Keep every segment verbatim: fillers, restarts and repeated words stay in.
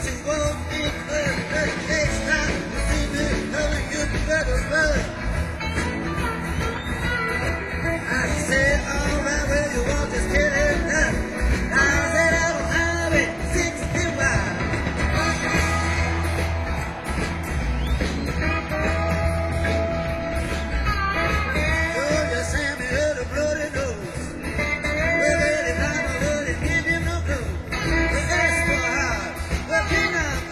Working on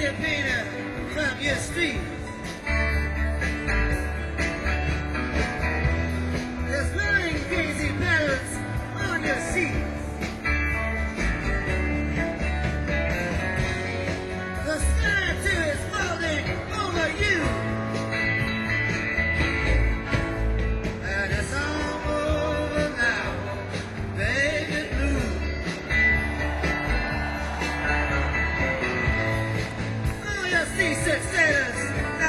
graffiti painter from your street. There's glowing crazy petals on your seat. The sky too is folding over you. And it's all over now, baby blue. All your seasick sailors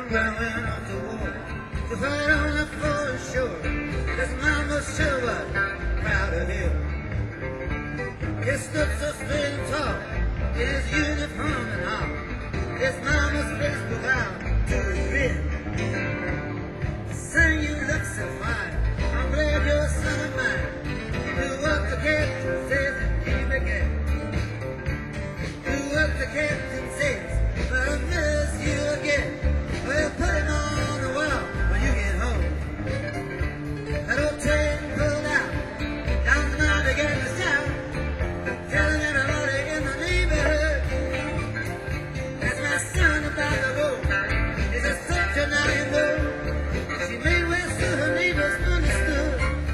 grandpa went off to war to fight on the foreign shore. His mama sure was proud of him. He stood so straight and tall in his uniform and all. His mama's face was out to his grin. Son, you look so fine. I'm glad you're a son of mine. Do what the captain says and keep again. Do what the captain says, but I'll miss you again. Well, put him on the wall when you get home. That old train pulled out. Down's mom began to shout, telling everybody in the neighborhood, that's my son about to go. He's a soldier now, you know. She made well so her neighbors understood.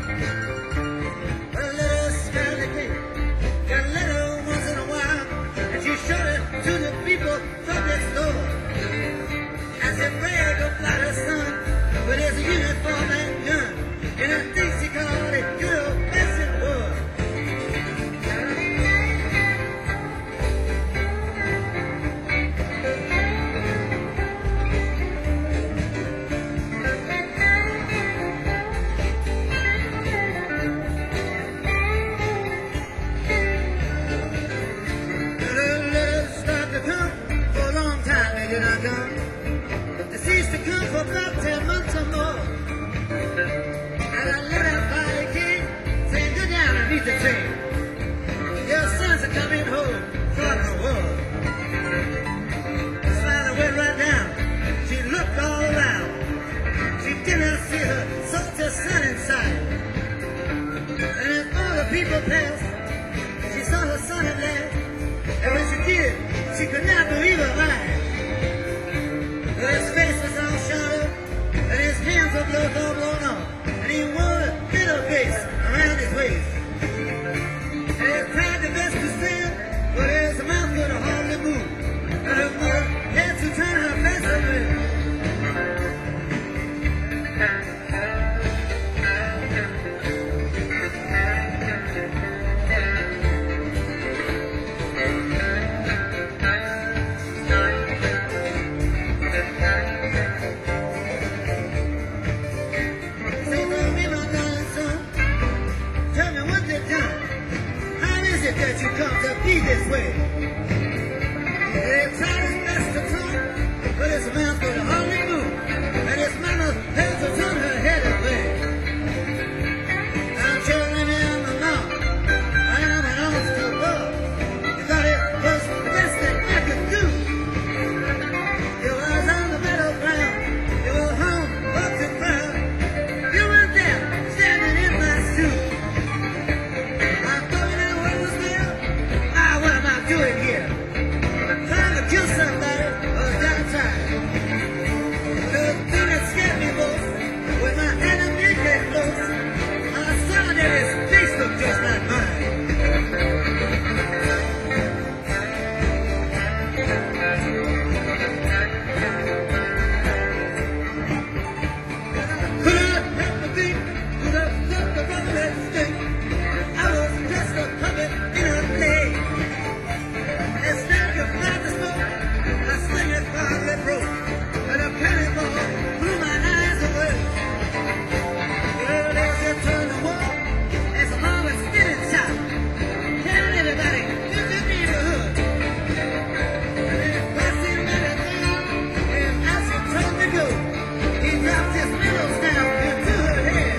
Well, let us smile again. Got a letter once in a while, and she showed it to the people from next door. As if brag about her son, with his uniform and gun, and I think she called it good old-fashioned war. For about ten months or more. And I let out by the king, saying, go down and meet the train. Your sons are coming home from the war. Slider went right down. She looked all around. She did not see her soldier son inside. And as all the people passed, she saw her son at last. And when she did, she could not believe her eyes. His face was all shot up, and his hands were blown, all blown off, and he wore a little base around his waist. And he tried the best to stand, but his mouth could hardly move, and her mother had to turn her face away. That you come to be this way. They tried his best to talk, but his mouth could hardly move, and his mama had to turn her head away. I'm chilling in the mouth, I am an honest to God. You thought it was the best that I could do. You was on the battleground, you were home, walking proud. You were there, standing in my shoes. Doing here, trying to kill somebody or die trying. The thing that scared me most when my enemy came close, I saw that his face looked just like mine. Could I help the beat? Could I look the road and stick? I was just a puppet in a play. I sling it by the rope, and a cannonball blew my eyes away. Well, as you turn the wall, as a mom is spinning shot, telling everybody in the neighborhood. And then passing everything, and as she turned to go, he dropped his pillows down into her head.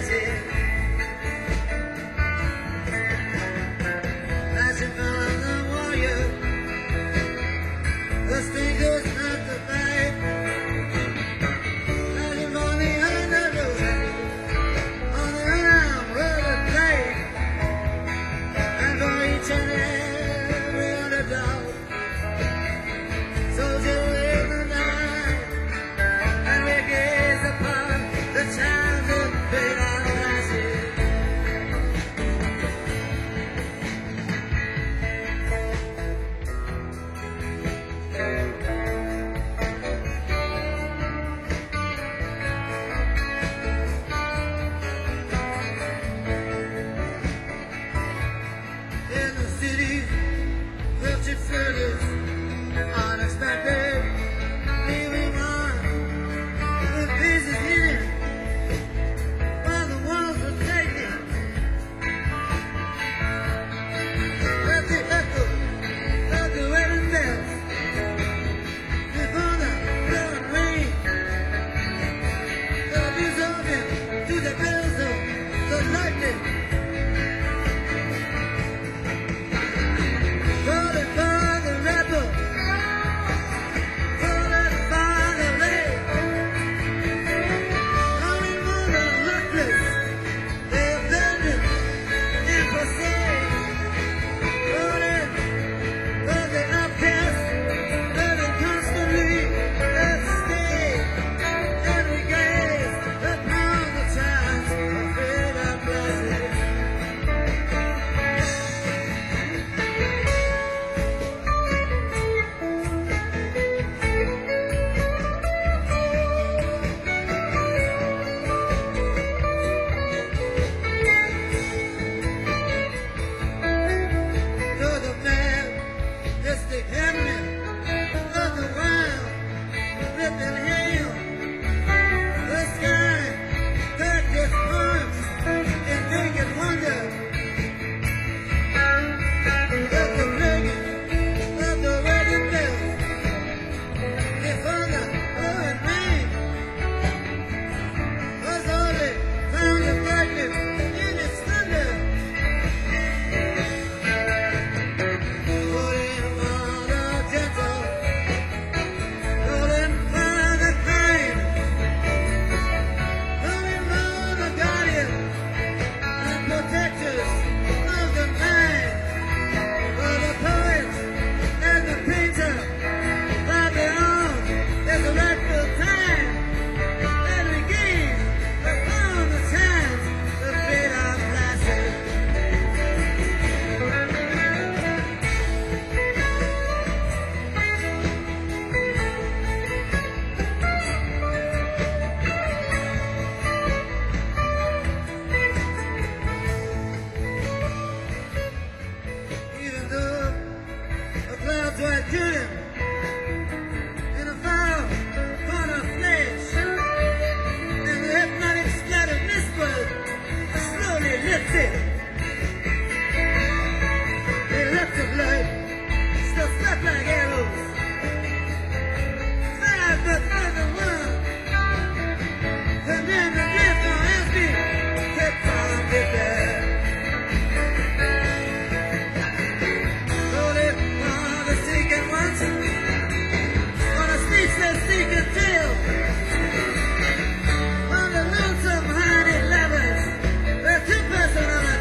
flashing, flashing from the warrior. The stinker's not the fight. Flashing from the underdog on the unarmed road blade, and for each and every underdog, soldier in the night, and we gaze upon the child of fate on glasses. In the city, wretched failures, unexpected, leaving on the pieces hidden while the walls were taken. Let the echo of the wedding bells before the blowing rain, the dissolving to the bells of the lightning. Calling for the rebel, calling for the lake, calling for the luckless, the abandoned and forsaken, calling for the outcast, living constantly at stake, and we gaze upon the times of freedom blessed. You're the majestic hammer of the wild, ripping hail. The sky cracked its arms in naked wonder. Of the ringing of the wedding bells before the blowing rain was only found of lightning in its thunder. Calling for the gentle, calling for the kind, calling for the guardian and protectors of the mind, for the poet and the painter, by their own is the rightful time, and we gaze upon the times of freedom lasting. Even though the clouds were good and the fire caught our flesh, and the hypnotic splattered mist was slowly lifted. They left the blood, still stuck like arrows, five but further one, and then the drift on his feet kept on dipping. Calling for the seeking ones, for the speechless seeking tale, on the lonesome honey lovers, the two-person on a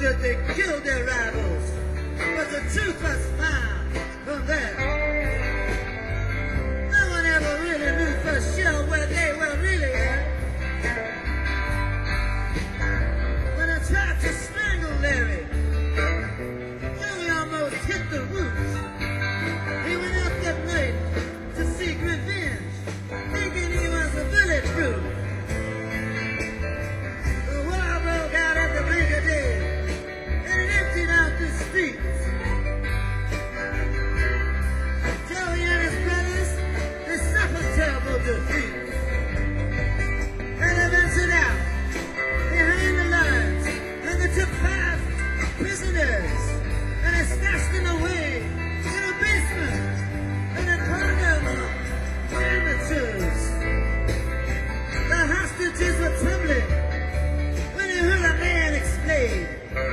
soldiers, they killed their rivals. But the truth was found from there. No one ever really knew for sure where they were really at. When I tried to strangle Larry, Joey almost hit the roof. He went out that night to seek revenge, thinking he was a bulletproof. The war broke out at the break of day, and it emptied out the streets. Joey and his brothers, they suffered terrible defeat. And they ventured out behind the lines, and they took five prisoners, and they snatched them away in a basement, and they called them amateurs. The hostages were trembling when they heard a man exclaim,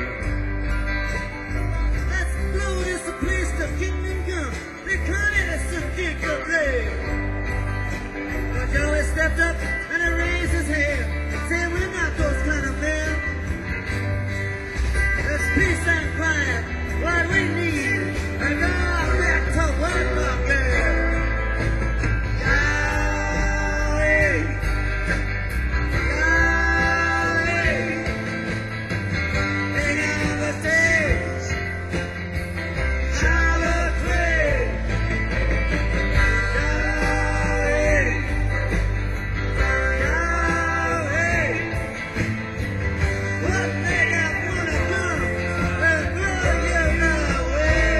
"Let's blow this place to kingdom come. They can't innocent dig the grave." But Joey stepped up and he raised his hand, saying, "We're not those kind of men. There's peace and quiet, what we need, and now back to work again." Yahweh, Yahweh, King of the days, Charlotte Gray. Yahweh, Yahweh, what they got wanna do and blow you away.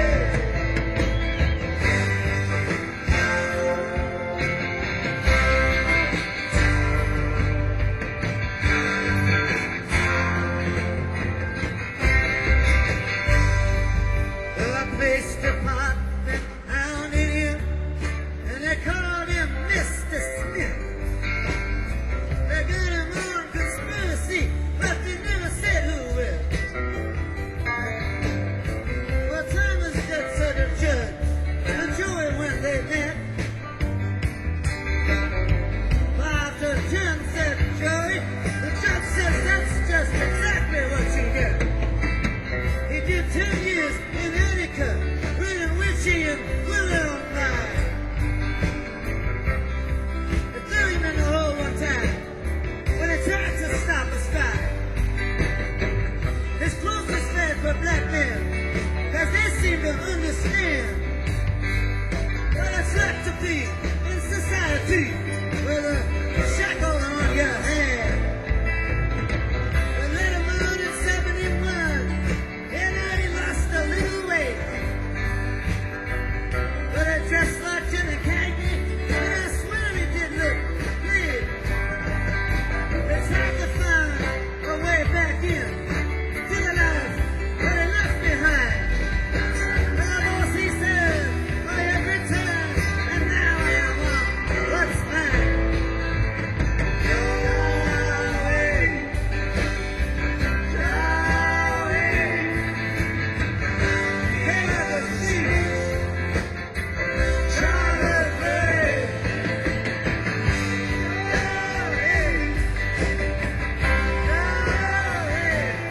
Well, I placed department down in him, and they called him Mister Smith. They got him on conspiracy, but they never said who will. Well, Thomas just said the judge, and Joey when they met. Five to ten said Joey, the judge says that's just exactly what you get. He did ten years in Attica, reading Witchy and Willow Line. They threw him in the hole one time when he tried to stop a strike. His closest friends were black men, cause they seemed to understand what it's like to be in society with a shackle on your hand. They let him out in seventy-one, and now he lost a little weight. But I dressed like Jimmy Cagney, and I swear he did look good. They tried to find a way back in to the life that he left behind. Now, boss, he said, "For every time, and now I am on what's mine." Yahweh, Yahweh, King of the seas, Charlotte Gray. Yahweh, Yahweh,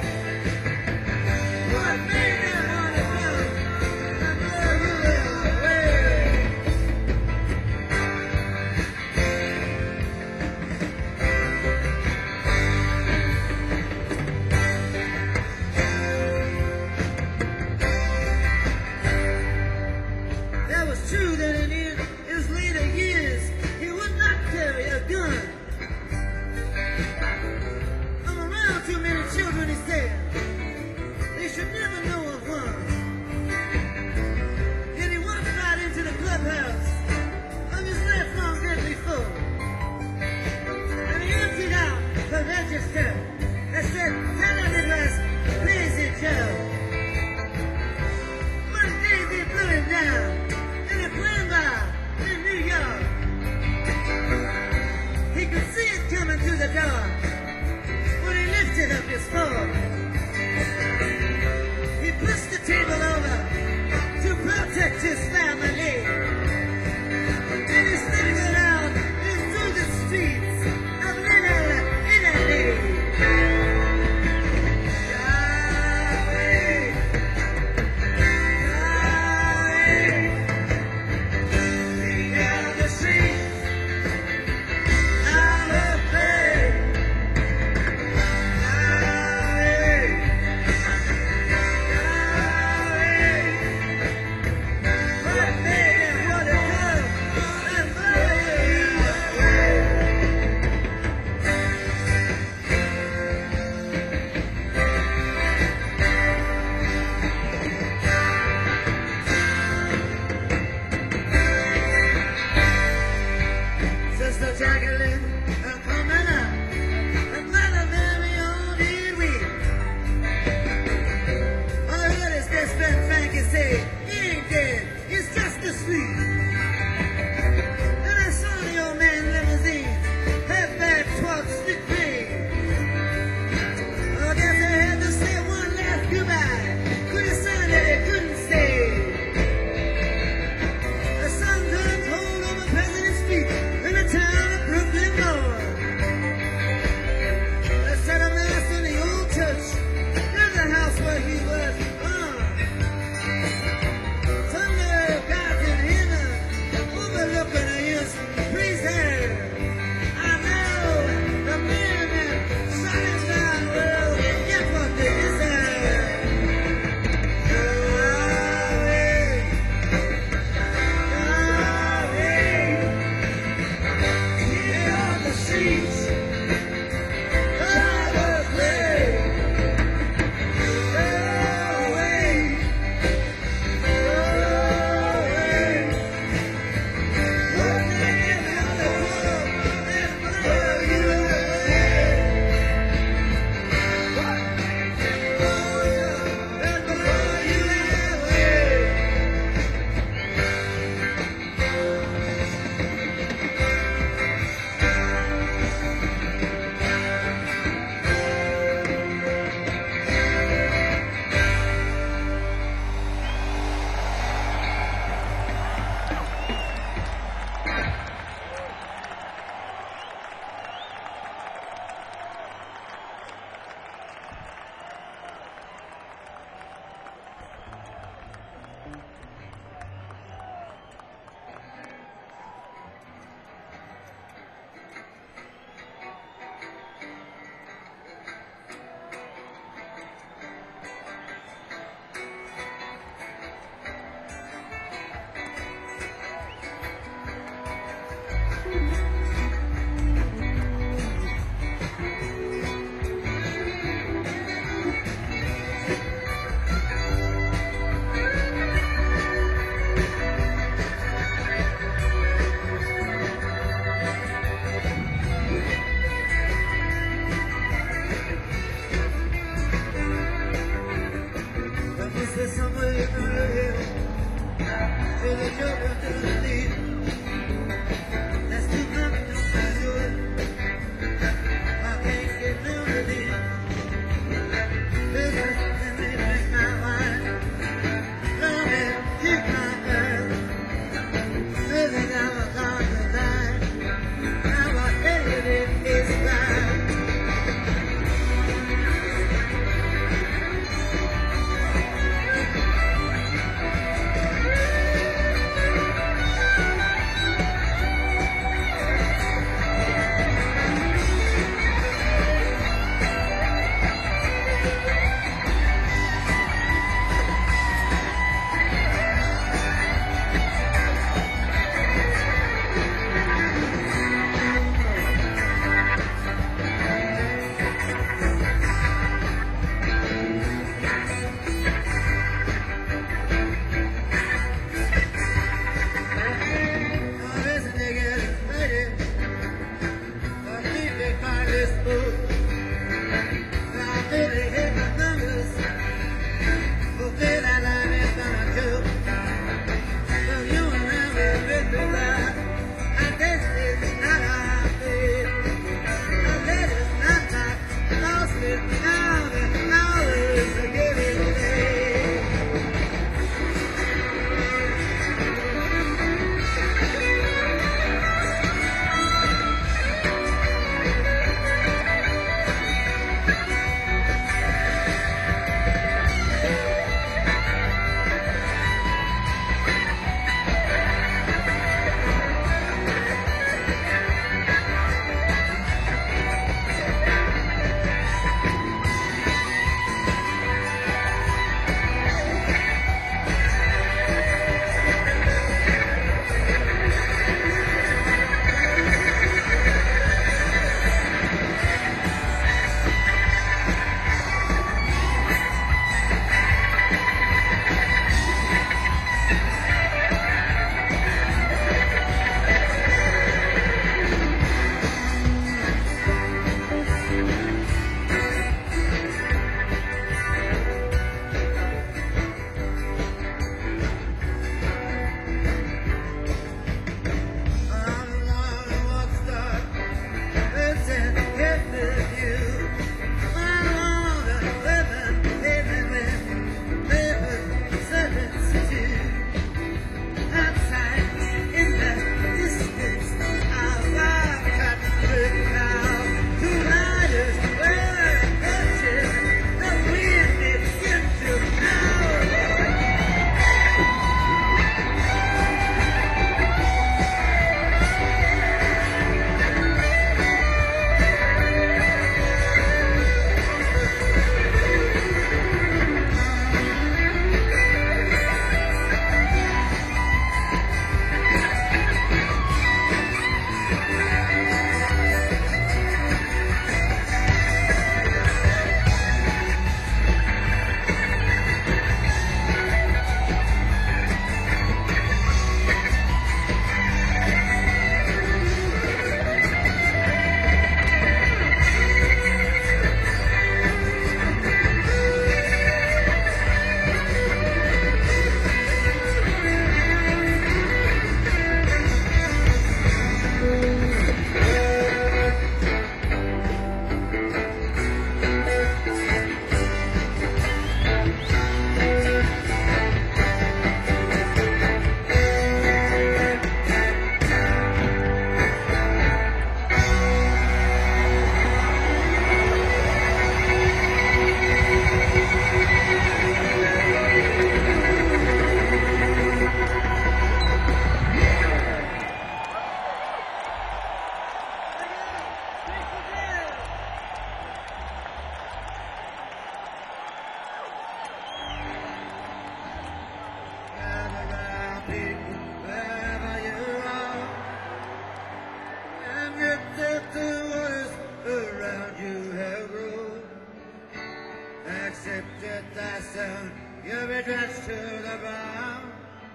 somewhere through the hill to the children to the need. That's too much to measure. I can't get through the need. Business and they drink my wine. Love me, keep my earth. Living out of God's design. Now I hate it, it's fine. Accepted thyself, you'll be drenched to the ground.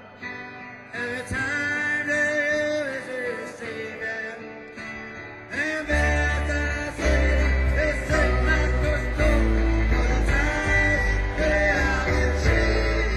Every time there is a Savior, and bear thy sin, they say, like the stone, for the time they are in shame.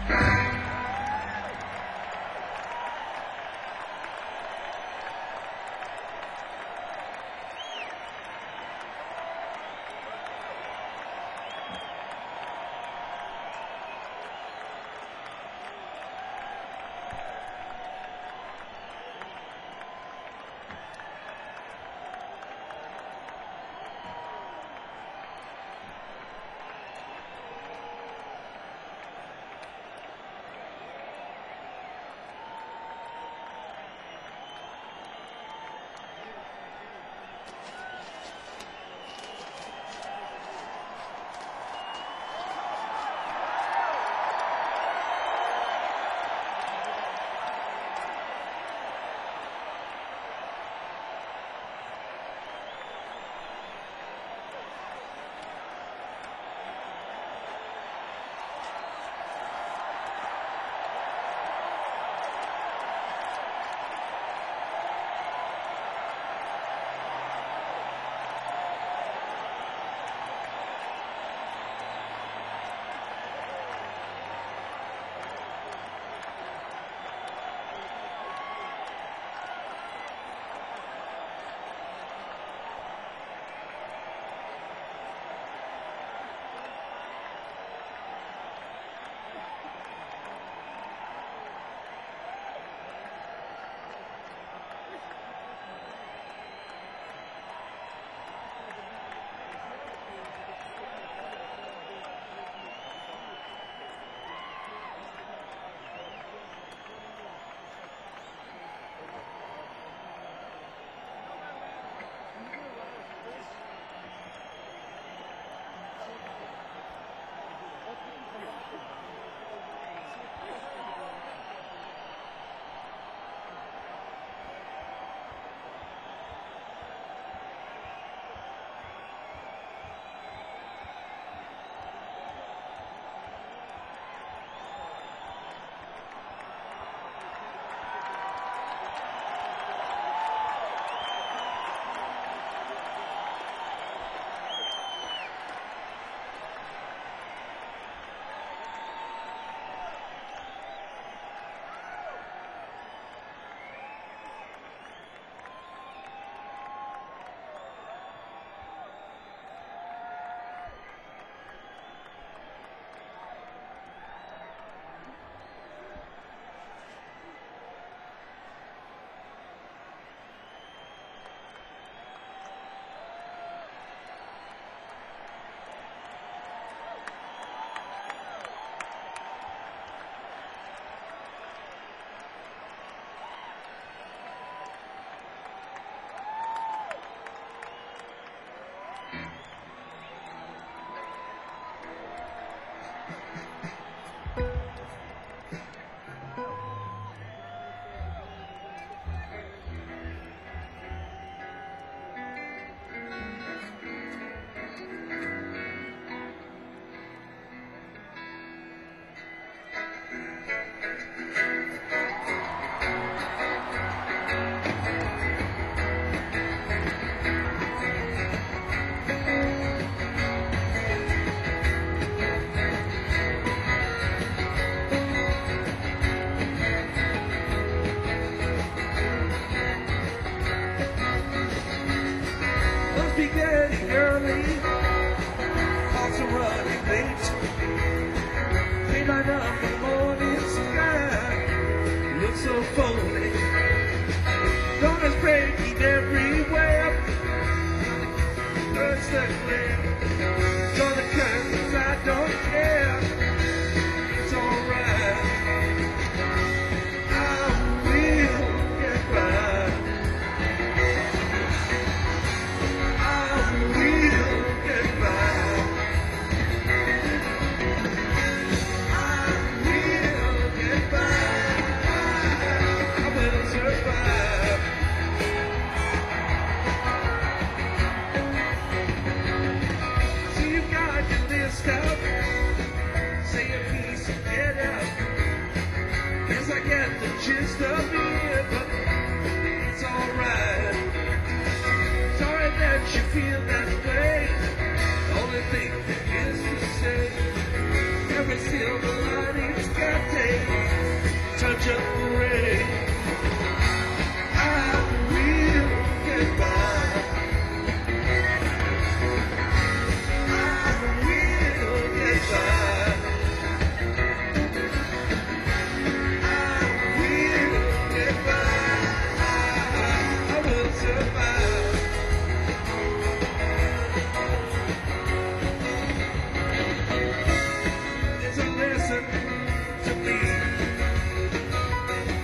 Every silver lining's take, touch of the rain. I will get by. I will get by. I will get by. I will survive. It's a lesson to me.